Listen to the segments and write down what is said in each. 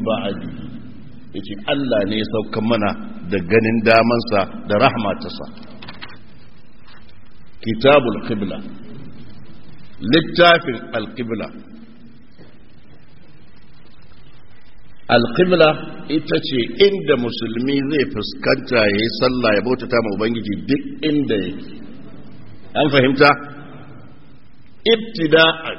ba'dihi yace Allah ne ya sauka mana da ganin damansa da rahmatarsa kitabul qibla littafin al-qibla al-qibla ita ce inda musulmi zai fuskanta yayi sallah ya bautata ma ubangiji duk inda yake an fahimta ibtida'an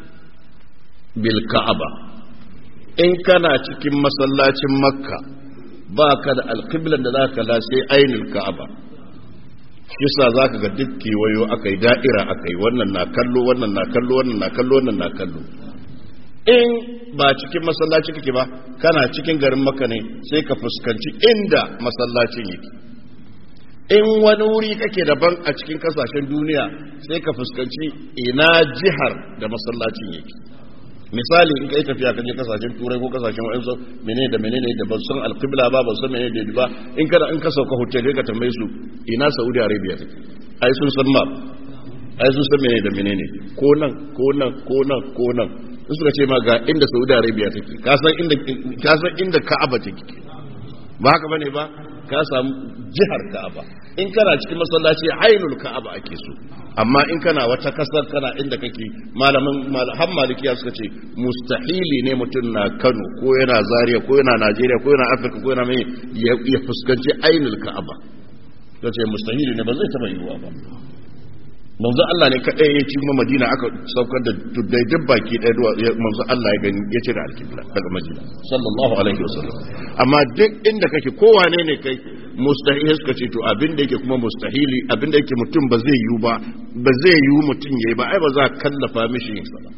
bil ka'aba in kana cikin masallacin makka ba ka da alƙiblan da za ka la sai ainihin ka'aba shi sa za ka ga duk kewayo aka yi da'ira aka yi wannan na kallo wannan na kallo wannan na kallo wannan na kallo in ba cikin masallaci kake ba kana cikin garin makka ne sai ka fuskanci inda masallacin yake in wani wuri kake daban a cikin kasashen duniya sai ka fuskanci ina jihar da masallacin yake misali in kai tafiya kaje kasashen turai ko kasashen wa'ansu menene da menene da ban san alqibla ba ban san menene da ba in ka sauka hotel ka tambaye su ina Saudi Arabia take ai sun san map ai sun san menene da menene ko nan ko nan ko nan ko nan suka ce ma ga inda Saudi Arabia take ka san inda Ka'aba take ba haka bane ba ka samu jihar Ka'aba in kana cikin masallaci ainul Ka'aba ake so amma in kana wata kasar kana inda kake har malikiya suka ce mustahili ne mutum na Kano ko yana Zaria ko yana Najeriya ko yana Afirka ko yana mai ya fuskanci ainul Ka'aba kace mustahili ne ba zai taba yiwuwa ba manzo Allah ne kadai ya ci Madina aka saukar da tuddai duk baki ɗaya manzo Allah ya gani ya cire alkibla daga Madina sallallahu alaihi wasallam amma duk inda kake kowane ne kai mustahil suka ce to abin da yake kuma mustahili abin da yake mutum ba zai yiwu ba ba zai yiwu mutum yayi ba ai ba za ka kallafa mishi yin sa ba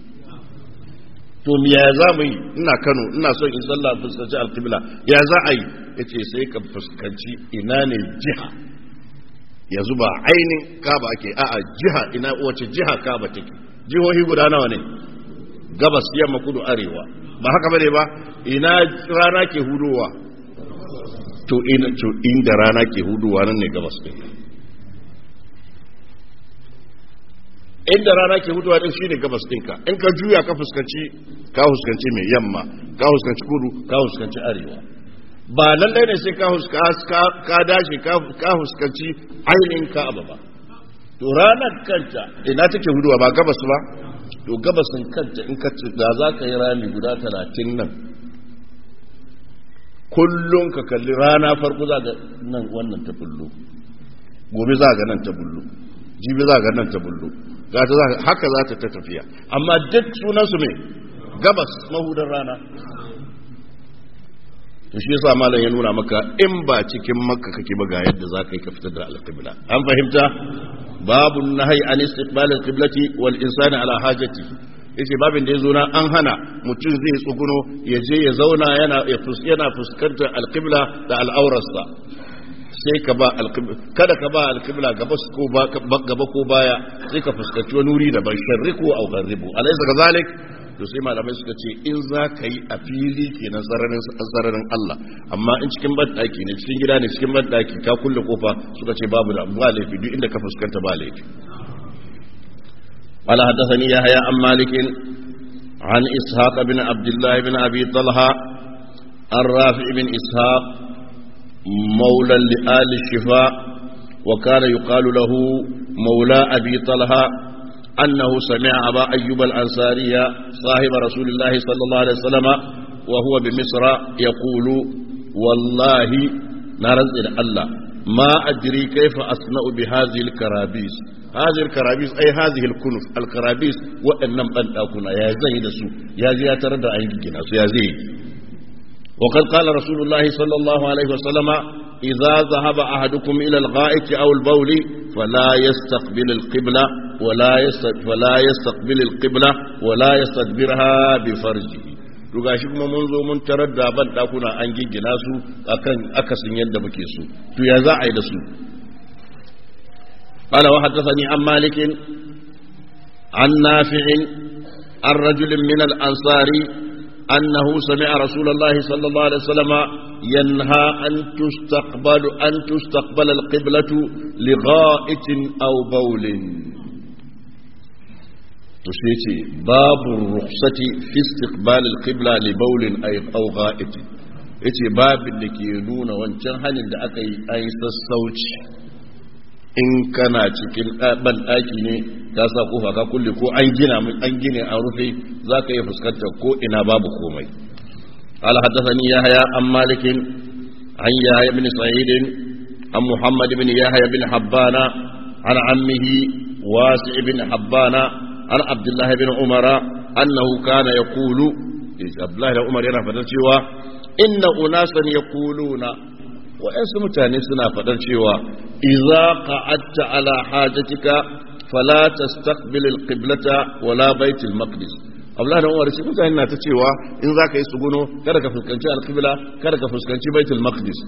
to me ya za mu yi ina Kano ina son in sallah fuskanci alkibla ya za a yi yace sai ka fuskanci ina ne jiha yanzu ba ainihin Kaaba ake a'a jiha ina wace jiha Kaaba take jihohi guda nawa ne gabas yamma kudu arewa ba haka bane ba ina rana ke hudowa to inda rana ke hudowa nan ne gabas din inda rana ke hudowa din shine gabas ɗinka in ka juya ka fuskanci mai yamma ka fuskanci kudu ka fuskanci arewa ba lallai ne sai ka dace ka fuskanci ainihin Ka'aba ba to ranar kanta ina take huduwa ba gabas ba to gabasin kanta in ka da za ka yi rami guda 30 nan kullum ka kalli rana farko za ga nan wannan ta bullo gobe za ga nan ta bullo jibi za ga nan ta bullo haka za ta tafiya amma duk sunansu ne gabas mahudar rana to shi yasa malam ya nuna maka in ba cikin makka kake ba ga yadda za ka yi ka fitar da alqibla an fahimta babu nahyi an istiqbal alqiblati wal insani ala hajati yace babin da yazo na an hana mutum zai tsuguno ya je ya zauna yana fuskantar alqibla da al'aurarsa sai ka ba alqibla kada ka ba alqibla gaba ko baya sai ka fuskanci wani wuri da ban sharriku au gharribu alaysa kazalik to sai malamai suka ce in za ka yi a fili kenan sararin Allah amma in cikin banɗaki ne cikin gida ne cikin banɗaki ka kulle kofa suka ce babu da ba laifi duk inda ka fuskanta ba laifi قال حدثني يحيى عن مالك عن إسحاق بن عبد الله بن أبي طلحة الرافع بن إسحاق مولى لآل الشفاء وكان يقال له مولى أبي طلحة أنه سمع أبا أيوب الأنصاري صاحب رسول الله صلى الله عليه وسلم وهو بمصر يقول والله نرزق الله ما أدري كيف أصنع بهذه الكرابيس هذه الكرابيس أي هذه الكنف الكرابيس وإنم أن أكون يا زيد سو يا زي ترد عينك يا زي وقد قال رسول الله صلى الله عليه وسلم إذا ذهب أحدكم إلى الغائط أو البول فلا يستقبل القبلة ولا يستقبل القبلة ولا يستدبرها بفرجه to gashi kuma mun zo mun tarar da ban dakuna an giggina su akan akasin yadda muke so to ya za a yi da su qala wa haddathani an malik an nafi' an rajul min al ansari annahu sami'a rasulullah sallallahu alaihi wasallam yanha an tustaqbala al qiblatu li gha'itin aw bawlin to sai ce babu rukhsati fi istiqbal al-qibla li bawlin aw gha'it, yace babin da ke nuna wancan hanin da aka yi an yi sassauci in kana cikin ban daki ne ka sa kofa ka kulle ko an gine an rufe zaka iya fuskantar ko ina babu komai. قال حدثني يحيى عن مالك عن يحيى بن سعيد عن محمد بن يحيى بن حبان عن عمه واسع بن حبان عن عبد الله بن عمر أنه كان يقول عبد الله بن عمر yana fadar cewa inna unasan yaquluna wa yasu mutane suna fadar cewa idza qa'adta ala hajatika fala tastaqbil alqiblata wala bait almaqdis. Abdullahi da Umar shi mutane na ta cewa in zaka yi tsuguno kada ka fuskanci alqibla kada ka fuskanci baitul maqdis,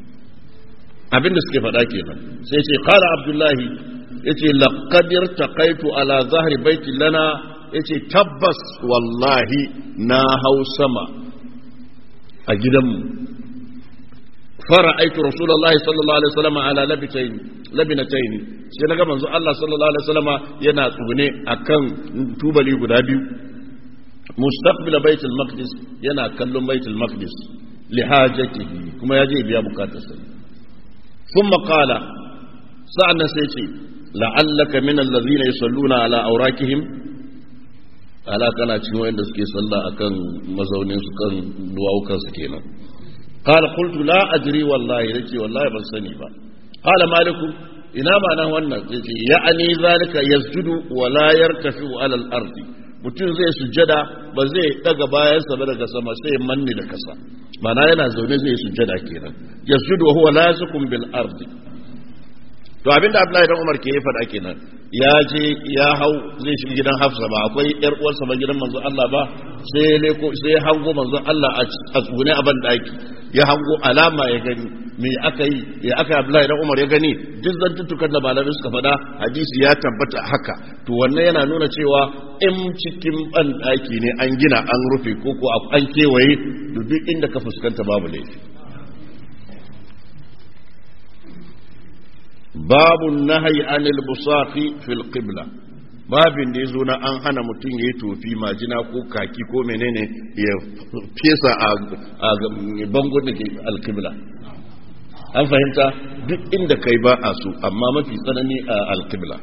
abinda suke faɗa kenan. sai ce qala Abdullahi yace laqad irtaqaitu ala zahri baiti lana, yace tabbas wallahi na hau sama a gidanmu fara'aitu rasulullahi sallallahu alaihi wasallam ala labinatayn, sai naga manzo Allah sallallahu alaihi wasallam yana tsugune akan tubali guda biyu, mustaqbil baitul maqdis, yana kallon baitul maqdis li hajatihi, kuma yaje biya bukatarsa. thumma qala, sa'annan sai ce la'allaka min allazina yusalluna ala awrakihim, ala kana cikin wanda suke sallah akan mazaunin su kan duwawukan su kenan. qala qultu la ajri wallahi, yace wallahi ban sani ba. qala maliku, ina ma'anan wannan? yace ya'ani zalika yasjudu wa la yartafi ala al-ardi, mutum zai sujjada ba zai daga bayansa ba daga sama sai manni da kasa, ma'ana yana zaune zai sujjada kenan. yasjudu wa huwa lazikum bil ardi. to abinda Abdullahi dan Umar ke yi fada kenan, ya je ya hau zai shiga gidan Hafsa, ba akwai yar uwarsa ba gidan manzo Allah ba, sai hango manzo Allah a tsune a ban daki, ya hango alama ya gani me aka yi, ya aka Abdullahi dan Umar ya gani, duk zantutukan da malamai suka fada hadisi ya tabbata haka. to wannan yana nuna cewa in cikin ban daki ne an gina an rufe ko an kewaye, duk inda ka fuskanta babu laifi. babu nahyi anil busaqi fil qibla, babin da yazo na an hana mutum yayi tofi majina ko kaki ko menene ya fesa a bangon da ke alqibla. an fahimta duk inda kai ba a so, amma mafi tsanani a alqibla.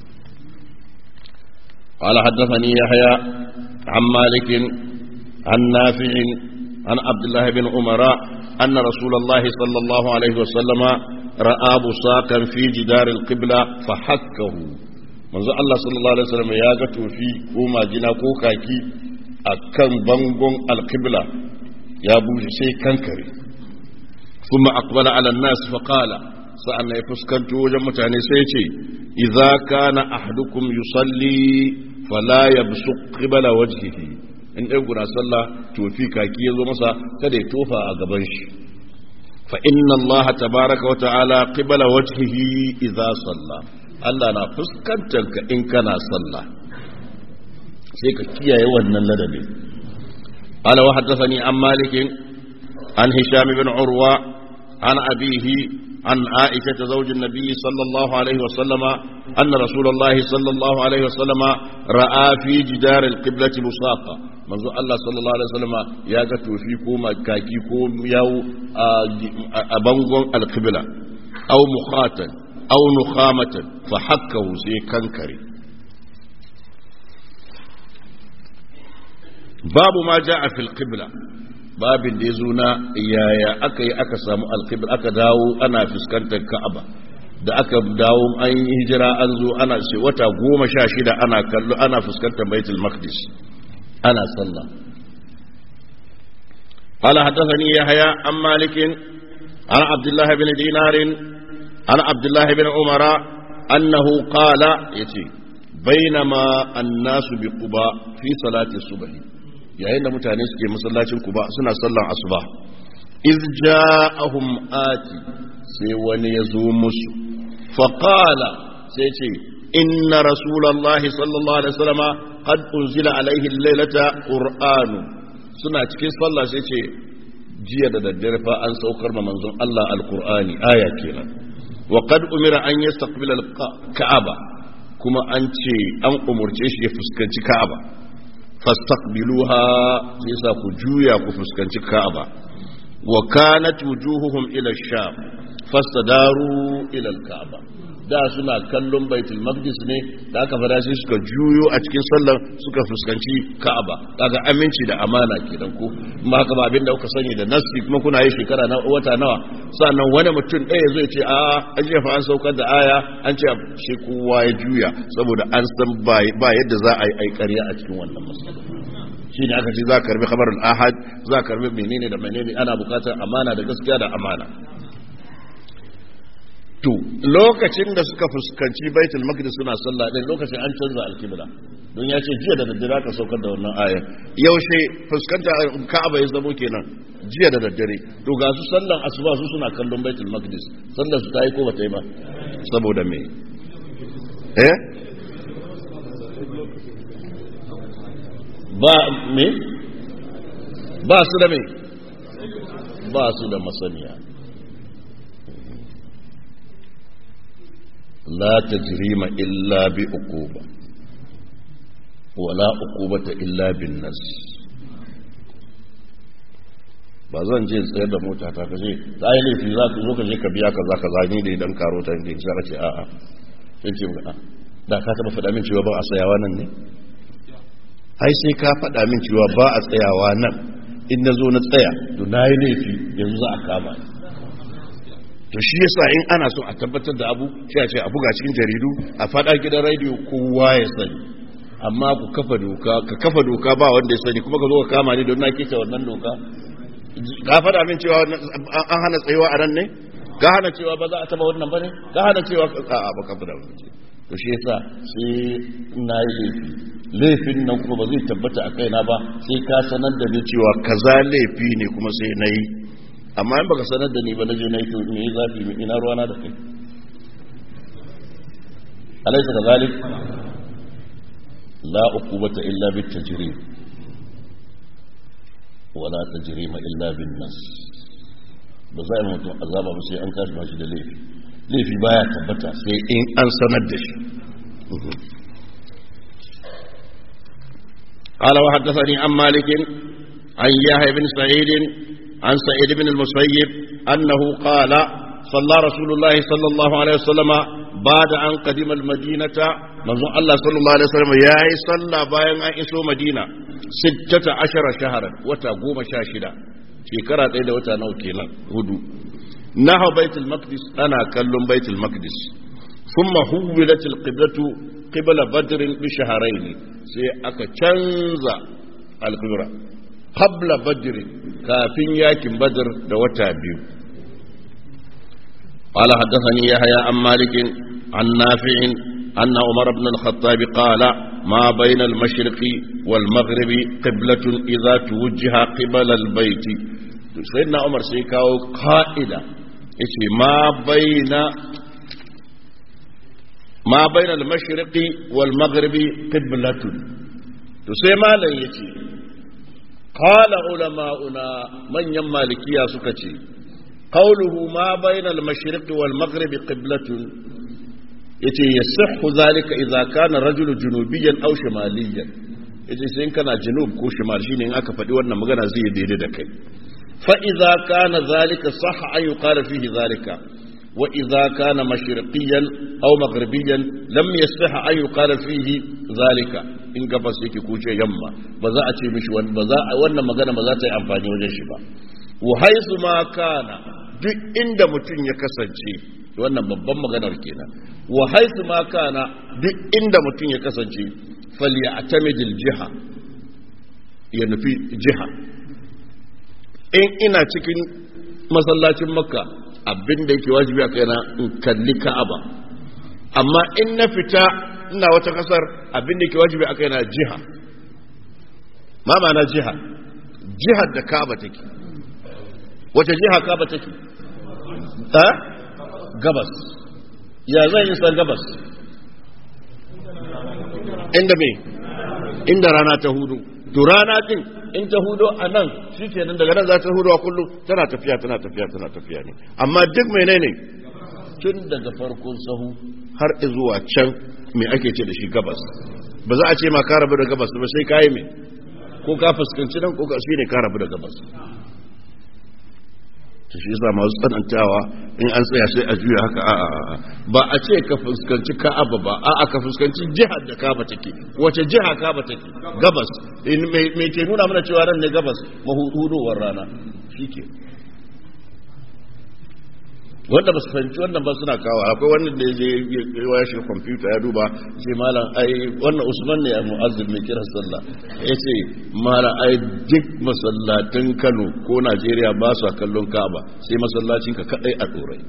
قال حدثني يحيى عن مالك عن نافع عن عبد الله بن عمر أن رسول الله صلى الله عليه وسلم رأى بصاقا في جدار القبلة فحكه. منذ الله صلى الله عليه وسلم ياغتو في كوما جنا كوكاكي أكن بنغن القبلة يا بوشي شيء كنكري. ثم أقبل على الناس فقال سألنا يفسكنت وجمتاني سيتي إذا كان أحدكم يصلي فلا يبصق قبل وجهه. in ɗan guda sallah tofi kaki ya zo masa kada ya tofa a gaban shi. fa inna Allah tabaraka wa ta'ala qibala wajhihi idza salla, Allah na fuskantar ka in kana sallah, sai ka kiyaye wannan ladabi. ala wa haddathani an Malik an Hisham ibn Urwa an abihi عن عائشة زوج النبي صلى الله عليه وسلم أن رسول الله صلى الله عليه وسلم رأى في جدار القبلة بصاقا. منذ الله صلى الله عليه وسلم ياغتو فيكم كاكيكم يو أبنغن القبلة أو مخاتا أو نخامة فحكه سي كنكري. باب ما جاء في القبلة، babin da ya zo na yaya aka yi aka samu alqibla, aka dawo ana fuskantar Ka'aba, da aka dawo an yi hijira an zo ana ce wata 16 ana kallo ana fuskantar Baitul Maqdis ana sallah. qala hadathani Yahya an Malik an Abdullah bin Dinar an Abdullah bin Umar annahu qala, yace bainama an-nasu bi Quba fi salati subh, yayin da mutane suke masallacin Quba suna sallan asuba, iz ja'ahum ati, sai wani ya zo musu, fa qala, sai ce inna rasulullahi sallallahu alaihi wasallam qad unzila alaihi al-lailata qur'an. suna cikin sallah sai ce jiya da daddare fa an saukar ma manzon Allah al-qur'ani, aya kenan. wa qad umira an yastaqbila al-ka'aba, kuma an ce an umurce shi ya fuskanci Ka'aba fastaqbiluha sai sa ku juya ku fuskanci Ka'aba wa kanat wujuhuhum ila ash-sham fastadaru ila al-Ka'aba da suna kallon Baitul Maqdis ne da aka fada sai suka juyo a cikin sallar suka fuskanci Ka'aba kaga aminci da amana kenan ko kuma haka ba abinda kuka sani da nasi kuma kuna yi shekara na wata nawa sannan wani mutum ɗaya zai ce a an ce fa an saukar da aya an ce shi kowa ya juya saboda an san ba yadda za a yi ƙarya a cikin wannan masala shi ne aka ce za ka karbi khabarul ahad za ka karbi menene da menene ana bukatar amana da gaskiya da amana to lokacin da suka fuskanci Baitul Maqdis suna sallah din lokacin an canza alkibla don ya ce jiya da daddare ka saukar da wannan ayar yaushe fuskanta Ka'aba ya zamo kenan jiya da daddare to ga su sallan asuba su suna kallon Baitul Maqdis sallar su ta yi ko ba ta yi ba saboda me ba me ba su da me ba su da masaniya لا تجريم إلا بعقوبة ولا عقوبة إلا بالنص ba zan je tsayar da mota ta kaje ta yi laifi za ka zo ka je ka biya ka za ka zani da idan karo ta ne sai ka ce a'a sai ce ga da ka taba faɗa min cewa ba a tsayawa nan ne ai sai ka faɗa min cewa ba a tsayawa nan in na zo na tsaya to na yi laifi yanzu za a kama ni to shi yasa in ana so a tabbatar da abu sai a ce a buga cikin jaridu a fada gidan radio kowa ya sani amma ku kafa doka ka kafa doka ba wanda ya sani kuma ka zo ka kama ni don na kike wannan doka ka fada min cewa an hana tsayuwa a ran ne ka hana cewa ba za a taba wannan bane ka hana cewa a'a ba ka fada to shi yasa sai na yi laifin nan kuma ba zai tabbata a kaina ba sai ka sanar da ni cewa kaza laifi ne kuma sai na yi amma in baka sanar da ni ba naje na yi to me zafi me ina ruwana da kai alaysa kadhalik la uqubata illa bit tajrim wa la tajrima illa bin nas ba za mu mutum azaba ba sai an kashi ba shi da laifi baya tabbata sai in an sanar da shi قال وحدثني عن مالك عن يحيى بن سعيد عن سعيد بن المسيب أنه قال صلى رسول الله صلى الله عليه وسلم بعد أن قدم المدينة منذ الله صلى الله عليه وسلم يا صلى باين أنسو مدينة 16 شهرا وتقوم شاشدا شكرا إلى وتنوكينا هدو نحو بيت المقدس أنا كلم بيت المقدس ثم حولت القبلة قبل بدر بشهرين سيأك تنزع القبلة قبل بدر كافين ياكم بدر دوتا بيو قال حدثني يحيى عن مالك عن نافع أن عمر بن الخطاب قال ما بين المشرق والمغرب قبلة إذا توجه قبل البيت سيدنا عمر سيكاو قائلة ما بين المشرق والمغرب قبلة تسمى لن يتي قال علماؤنا من يمالكيا سكتي قوله ما بين المشرق والمغرب قبلة يتي يصح ذلك إذا كان رجل جنوبيا أو شماليا يتي سين كان جنوب كو شمال شيء إن أكفت وانا مغانا زي ديدك فإذا كان ذلك صح أن يقال فيه ذلك وإذا كان مشرقيا أو مغربيا لم يصح أن يقال فيه ذلك in gabas yake kuce yamma ba za a ce mishi wannan magana ba za ta yi amfani wajen shi ba wa haisu ma kana duk inda mutum ya kasance wannan babban maganar kenan wa haisu ma kana duk inda mutum ya kasance falyatamidil jiha ya nufi jiha in ina cikin masallacin makka abin da yake wajibi a kaina in kalli ka'aba amma in na fita ina wata kasar abin da ke wajibi a kai na jiha ma ma'ana jihar da ka'aba take wace jiha ka'aba take ta gabas ya zai yi san gabas inda me inda rana ta hudu to rana din in ta hudu a nan shi ke nan daga nan za ta hudu a kullum tana tafiya ne amma duk menene tun daga farkon sahu har zuwa can me ake ce da shi gabas, ba za a ce ma ka rabu da gabas ba sai ka yi me ko ka fuskanci nan ko ka shi ne ka rabu da gabas. to shi yasa masu tsanantawa in an tsaya sai a juya haka ba a ce ka fuskanci Ka'aba ba ka fuskanci jihar da Ka'aba take. Wace jiha Ka'aba take? Gabas. Me ke nuna mana cewa ran ne gabas? Mahudowar rana shike. wanda ba su fahimci wannan ba suna kawo. Akwai wannan da ya shi kwamfuta ya duba sai malam ai wannan Usman ne a mu'azzin mai kira sallah ya ce malam ai duk masallatan Kano ko Najeriya ba su kallon Ka'aba sai masallacin ka kadai a Dorai.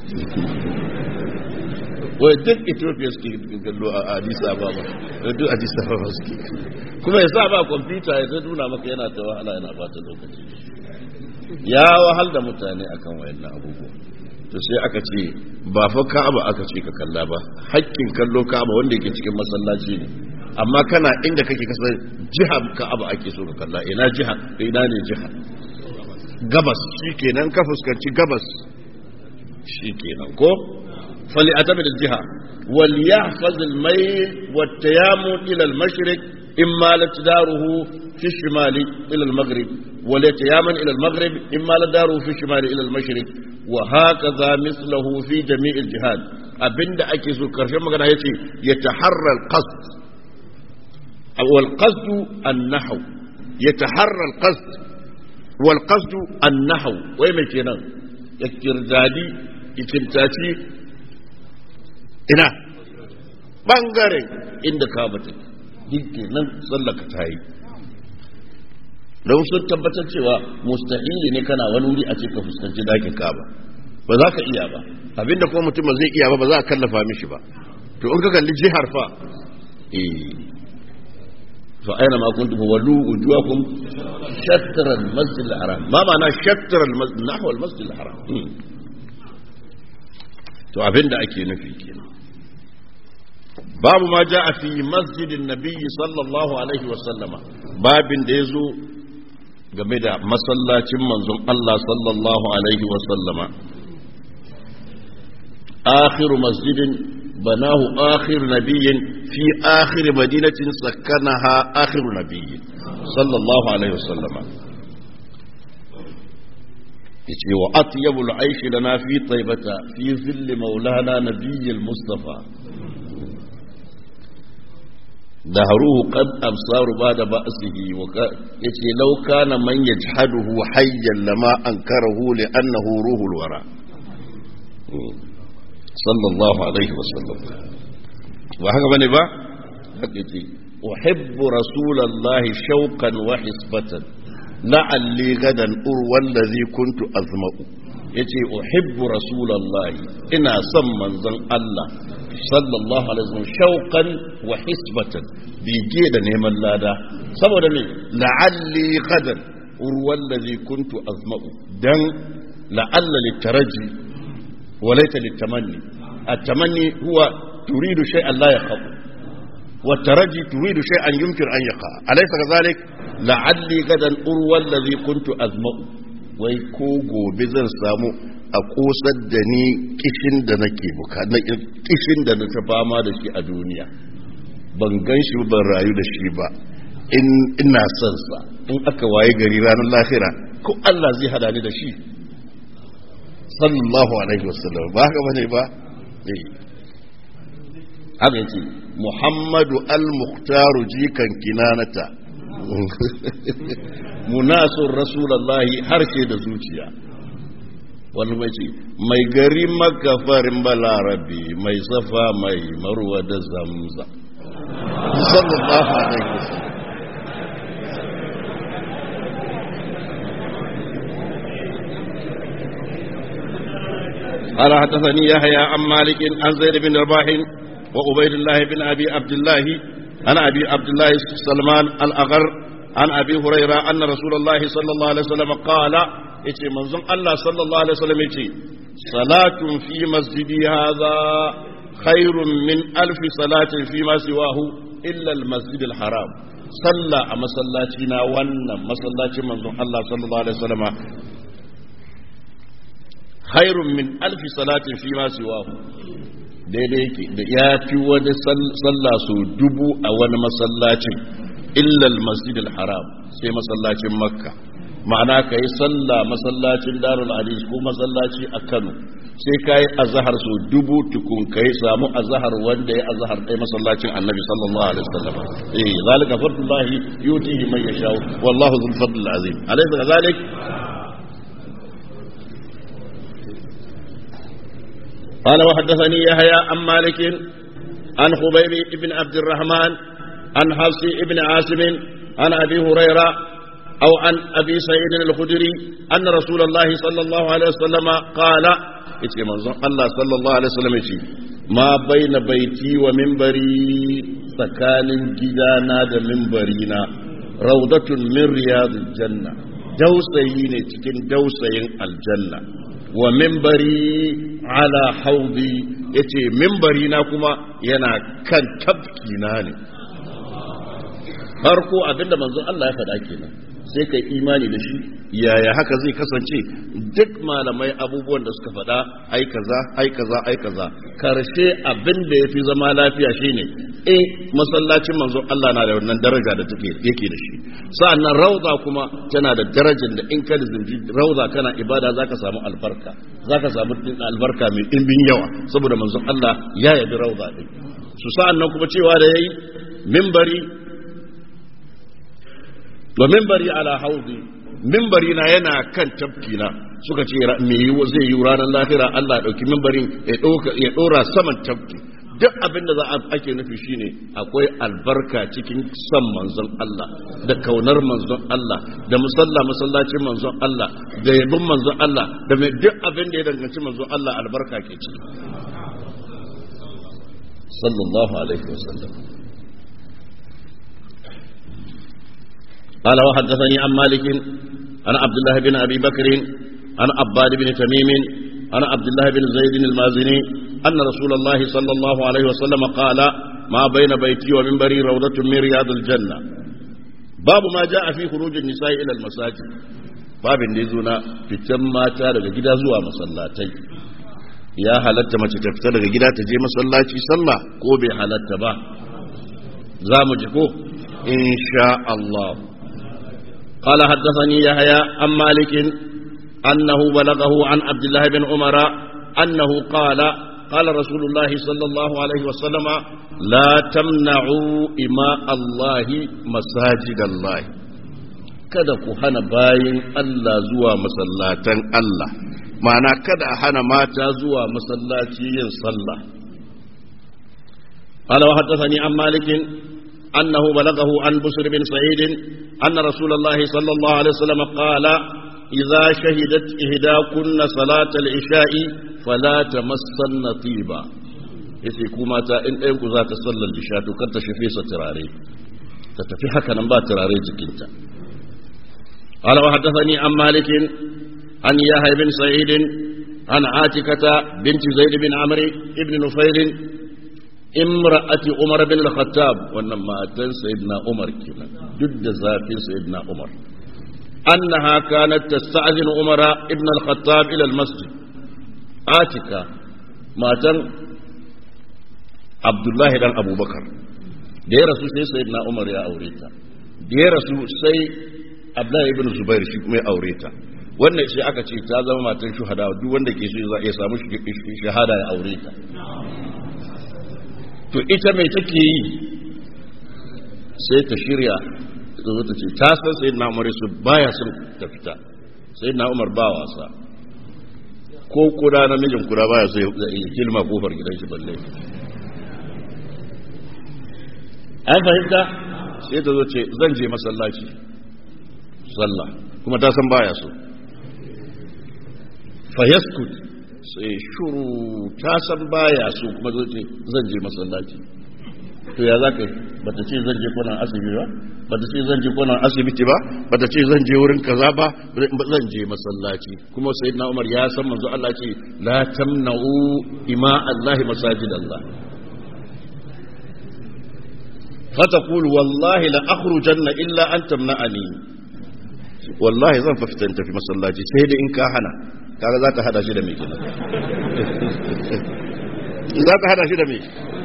wai duk Ethiopia suke kallo a Addis Ababa, duk Addis Ababa suke kuma ya sa ba kwamfuta ya nuna maka yana ta wahala yana bata lokaci, ya wahal da mutane akan wayannan abubuwa. to sai aka ce ba fa Ka'aba aka ce ka kalla ba, hakkin kallo Ka'aba wanda yake cikin masallaci ne, amma kana inda kake kasa jiha Ka'aba ake so ka kalla. Ina jiha da ina ne jiha? Gabas. Shikenan ka fuskanci gabas shikenan ko fali atabi da jiha wal yahfaz al mayl wat tayammul ila al mashriq imma latdaruhu fi shimali ila al maghrib wal yatayammul ila al maghrib imma latdaruhu fi shimali ila al mashriq وهكذا مثله في جميع الجهاد. abinda ake so karshen magana yace yataharra alqasd wal qasd an-nahw, yataharra alqasd wal qasd an-nahw. wai me kenan? yakirdadi ikirtaci ina bangaren inda ka bata yake nan sallaka tayi. don sun tabbatar cewa mustahili ne kana wani wuri a cikin fuskanci dakin Ka'aba, ba za ka iya ba. Abinda kuma mutum ba zai iya ba za a kallafa mishi ba. to in ka kalli jihar fa fa aina ma kuntum wallu wujuhakum shatr al-masjid al-haram. ma ma'ana shatr al-masjid nahwa al-masjid al-haram? to abinda ake nufi kenan. babu ma ja'a fi masjidin nabiyyi sallallahu alaihi wa sallama, babin da yazo game da masallacin manzon Allah sallallahu alaihi wa sallama. akhiru masjidin banahu akhiru nabiyyin fi akhir madinatin sakkanaha akhiru nabiyyin sallallahu alaihi wa sallama. yace wa atyabul aishi lana fi taybata fi zilli maulana nabiyyil mustafa دهروه قد أبصار بعد بأسه يتي لو كان من يجحده حيا لما أنكره لأنه روح الورى صلى الله عليه وسلم. وهذا بني با أحب رسول الله شوقا وحسبة لعلي غدا أروى الذي كنت أظمأ. يتي أحب رسول الله إنا سمى زن الله sallallahu alaihi wasallam shauqan wa hisbatan, bige da neman lada saboda me la'alli qadar urwal ladhi kuntu azma'u, dan la'alla litaraji wa laysa litamanni. at-tamanni huwa turidu shay'an la yaqa wa at-taraji turidu shay'an yumkin an yaqa, alaysa kadhalik? la'alli qadan urwal ladhi kuntu azma'u, wai ko gobe zan samu a kosar da ni kishin da nake bukata, kishin da na ta fama da shi a duniya, ban gan shi ban rayu da shi ba, ina son sa. in aka waye gari ranar lahira ko Allah zai hada ni da shi sallallahu alaihi wasallam. ba haka bane ba? haka yake Muhammadu al-Mukhtaru jikan kinanata munasur rasulullahi harshe da zuciya. wani mai ce mai gari makafarin balarabi mai safa mai marwa da zamza sallallahu alaihi wasallam. قال حدثني يحيى عن مالك عن زيد بن رباح وعبيد الله بن ابي عبد الله عن ابي عبد الله سلمان الاغر عن ابي هريره ان رسول الله صلى الله عليه وسلم قال yace manzon Allah sallallahu alaihi wasallam yace salatun fi masjidi hadha khairun min alf salatin fi ma siwahu illa al-masjid al-haram. salla a masallaci na wannan masallacin manzon Allah sallallahu alaihi wasallam khairun min alf salatin fi ma siwahu, daidai yake da ya fi wani sallah su 1000 a wani masallacin illal masjidil haram sai masallacin makka ma'ana ka yi sallah masallacin darul hadis ko masallaci a kano sai ka yi azahar su 1000 tukun ka yi samu azahar wanda ya azahar ɗaya masallacin annabi sallallahu alaihi wasallam zalika fadlullahi yutihi man yasha wallahu dhul fadl azim alaysa kadhalik قال وحدثني يحيى عن مالك عن خبيب بن عبد الرحمن عن حفص بن عاصم عن أبي هريرة أو عن أبي سعيد الخدري أن رسول الله صلى الله عليه وسلم قال الله صلى الله عليه وسلم ما بين بيتي ومنبري سكان جدانا منبرينا روضة من رياض الجنة دوسين تكن دوسين الجنة ومنبري على حوضي يتي منبرينا كما ينا كان تبكينا ne farko abinda manzon Allah ya faɗa kenan sai kai imani da shi yaya haka zai kasance duk malamai abubuwan da suka faɗa ai kaza ai kaza ai kaza karshe abinda yafi zama lafiya shine masallacin manzon Allah na da wannan daraja da yake da shi sa'annan rauza kuma tana da darajar da in ka zinji rauza kana ibada zaka samu albarka mai dimbin yawa saboda manzon Allah ya yabi rauza din su sa'annan kuma cewa da yayi minbari wa minbari ala haudi minbari na yana kan tafkina suka ce me zai yi ranar lahira Allah ya dauki minbarin ya dora saman tafki duk abin da ake nufi shine akwai albarka cikin san manzon Allah da kaunar manzon Allah da masallacin manzon Allah da yabin manzon Allah da mai duk abin da ya danganci manzon Allah albarka ke ciki sallallahu alaihi wasallam قال وحدثني عن مالك عن عبد الله بن أبي بكر عن عباد بن تميم عن عبد الله بن زيد المازني أن رسول الله صلى الله عليه وسلم قال ما بين بيتي ومنبري روضة من رياض الجنة باب ما جاء في خروج النساء إلى المساجد باب النزونا في تماتا daga gida zuwa masallatai ya halatta mace ta fita daga gida ta je masallaci sallah ko bai halatta ba za mu ji ko insha Allah قال حدثني يحيى عن مالك أنه بلغه عن عبد الله بن عمر أنه قال قال رسول الله صلى الله عليه وسلم لا تمنعوا إماء الله مساجد الله kada ku hana bayin Allah zuwa masallatan Allah ma'ana kada a hana mata zuwa masallaci yin sallah قال وحدثني عن مالك أنه بلغه عن بسر بن سعيد أن رسول الله صلى الله عليه وسلم قال إذا شهدت إهداكن صلاة العشاء فلا تمسن طيبا yace ku mata in ɗayan ku za ta sallar isha to kar ta shafe sa turare ta tafi haka nan ba turare jikinta qala wa haddathani an malik an yahya bin sa'id an atikata binti zaid bin amr ibn nufail imra'ati umar bin al-khattab wannan matan sayyidina umar kenan duk da zafin sayyidina umar annaha kanat tasta'zinu umara ibn al-khattab ila al-masjid atika matan abdullahi dan abubakar da ya rasu sai sayyidina umar ya aure ta da ya rasu sai abdullahi ibn zubair shi kuma ya aure ta wannan shi aka ce ta zama matan shuhada duk wanda ke so ya samu shahada ya aure ta to ita mai take yi sai ta shirya zo ta ce ta san sayyidina umar su baya son ta fita sayyidina umar ba wasa ko kuda namijin kuda baya so ya kilma kofar gidan shi balle an fahimta sai ta zo ce zan je masallaci sallah kuma ta san baya so fa yaskut sai shuru ta san baya so kuma zo ce zan je masallaci to ya zaka bata ce zan je kwanan asibiti ba bata ce zan je kwanan asibiti ba bata ce zan je wurin kaza ba zan je masallaci kuma sayyidina Umar ya san manzo Allah ce la tamna'u ima Allah masajid Allah فتقول والله لا أخرجن إلا أن تمنعني والله zan fita in tafi masallaci sai da in ka hana kaga zaka hada shi da mai kenan za ka hada shi da me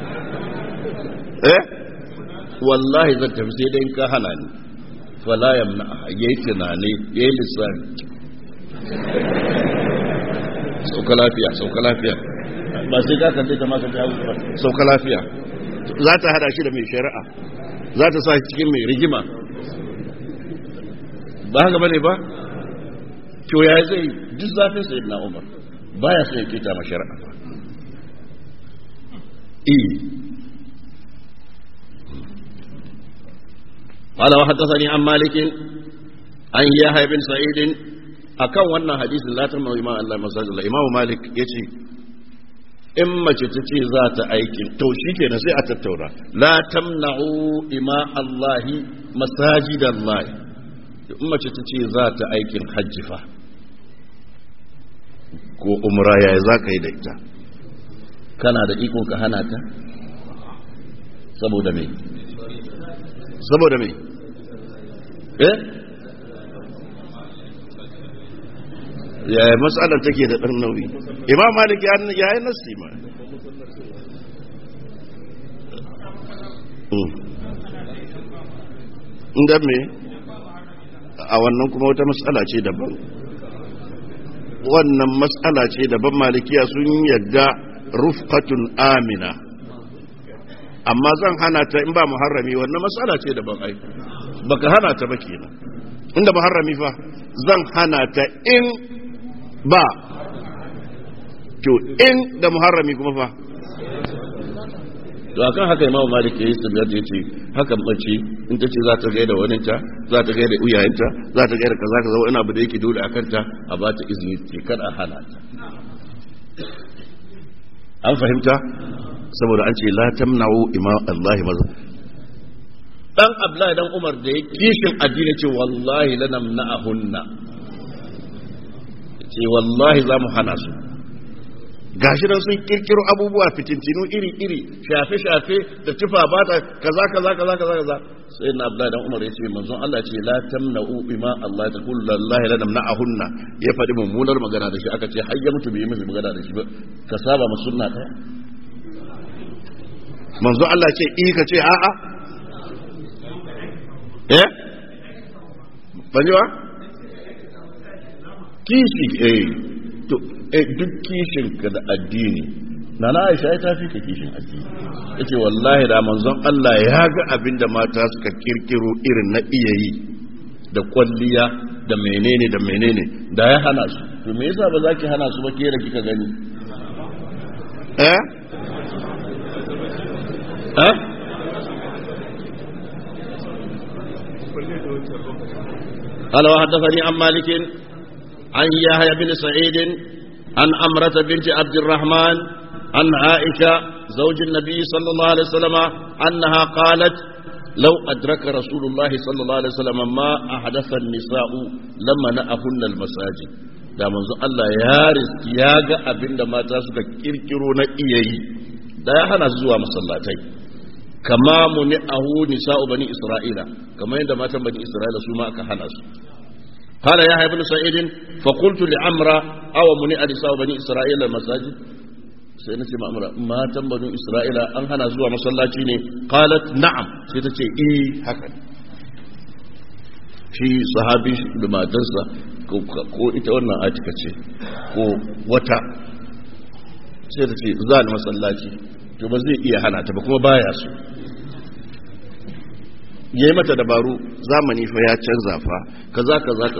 wallahi zan tafi sai dai ka hana ni fala yamna yayi tunani yayi lissafi sauka lafiya ba sai ka kalle ta maka jawo ba sauka lafiya za ta hada shi da mai shari'a za ta sa shi cikin mai rigima ba haka bane ba to ya zai duk zafin sayyidina Umar baya sai ya kita ma shari'a قال وحدثني عن مالك عن يحيى بن سعيد akan wannan hadisin la ta mai imam Allah masajid Imam Malik yace in mace ta ce za ta aikin to shikenan sai a tattauna la tamna'u ima Allah masajid Allah in mace ta ce za ta aikin hajji fa ko umra yayi za ka yi da ita kana da iko ka hana ta saboda me ya matsalar take da ɗan nauyi Imam Malik ya yi nasi ma inda me a wannan kuma wata matsala ce daban wannan matsala ce daban malikiya sun yadda rufqatun amina amma zan hana ta in ba muharrami wannan matsala ce daban ai baka hana ta ba kenan inda muharrami fa zan hana ta in ba to in da muharrami kuma fa to akan haka Imam Malik yayi sabiyar yace haka mace in ta ce za ta gaida wani ta za ta gaida uyayenta za ta gaida kaza kaza wani abu da yake dole akan ta a ba ta izini ce kar a hana ta an fahimta saboda an ce la tamna'u ima Allah maza dan Abdullahi dan Umar da ya kishin addini ce wallahi lanamna'ahunna ce wallahi za mu hana su gashi nan sun kirkiro abubuwa fitintinu iri-iri shafe-shafe da tufa ba ta kaza sai na Abdullahi dan Umar ya ce manzon Allah ce la tamna'u bima Allah ta kullu lillahi lanamna'ahunna ya faɗi mummunar magana da shi aka ce har ya mutu bai yi mai magana da shi ba ka saba ma sunna ta manzon Allah ce ka ce a'a banjiwa kishi to duk kishinka da addini na Aisha ya tafi ka kishin addini yace wallahi da manzon Allah ya ga abinda mata suka kirkiro irin na iyayi da kwalliya da menene da ya hana su to me yasa ba za ki hana su ba ke da kika gani قال وحدثني عن مالك عن يحيى بن سعيد عن أمرة بنت عبد الرحمن عن عائشة زوج النبي صلى الله عليه وسلم أنها قالت لو أدرك رسول الله صلى الله عليه وسلم ما أحدث النساء لما نأهن المساجد da manzo Allah ya riski ya ga abinda mata suka kirkiro na iyayi da ya hana su zuwa masallatai kama muni ahu nisa'u bani isra'ila kama yadda matan bani isra'ila su ma aka hana su قال يا ابن سعيد فقلت لعمرة أو منع نساء بني إسرائيل المساجد سيدنا عمرة ما تم بني إسرائيل أنها نزوى مصلاتي قالت نعم سيدتي هكذا shi sahabi da matarsa ko ita wannan atika ce ko wata sai ta ce za ni masallaci to ba zai iya hana ta ba kuma baya so yayi mata dabaru zamani fa ya canza fa kaza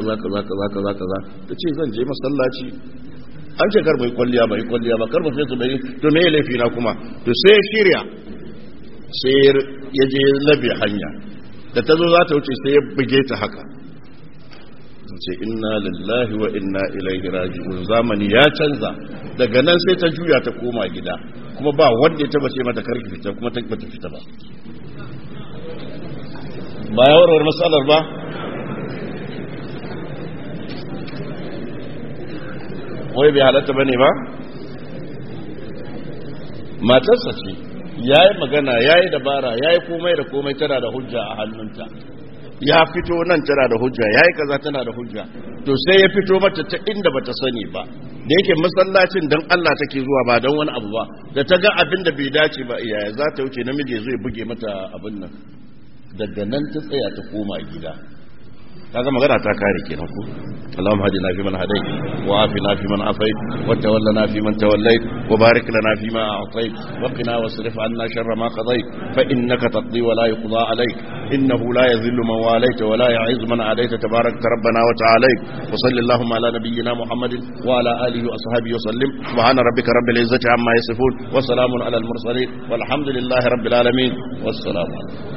ta ce zan je masallaci an ce kar bai kwalliya ba kar ba sai su bai to me laifi na kuma to sai shirya sai ya je labe hanya da ta zo za ta wuce sai ya buge ta haka ce inna lillahi wa inna ilaihi raji'un zamani ya canza daga nan sai ta juya ta koma gida kuma ba wanda ya taba ce mata karki fita kuma ta bata fita ba ba ya warware matsalar ba wai bai halatta bane ba matarsa ce yayi magana yayi dabara yayi komai da komai tana da hujja a hannunta ya fito nan tana da hujja yayi kaza tana da hujja to sai ya fito mata ta inda bata sani ba da yake masallacin dan Allah take zuwa ba dan wani abu ba da ta ga abin da bai dace ba iyaye za ta wuce namiji zai buge mata abin nan daga nan ta tsaya ta koma gida kaga magana ta kare kenan ko Allahumma hadina fi man hadayt wa afina fi man afayt wa tawallana fi man tawallayt wa barik lana fi ma a'tayt wa qina wasrif 'anna sharra ma qadayt fa innaka taqdi wa la yuqda 'alayk innahu la yadhillu man walayta wa la yu'izzu man 'adayta tabarakta rabbana wa ta'ala wa sallallahu ala nabiyyina muhammadin wa ala alihi wa ashabihi wa sallim subhana rabbika rabbil izzati amma yasifun wa salamun ala al mursalin walhamdulillahi rabbil alamin wassalamu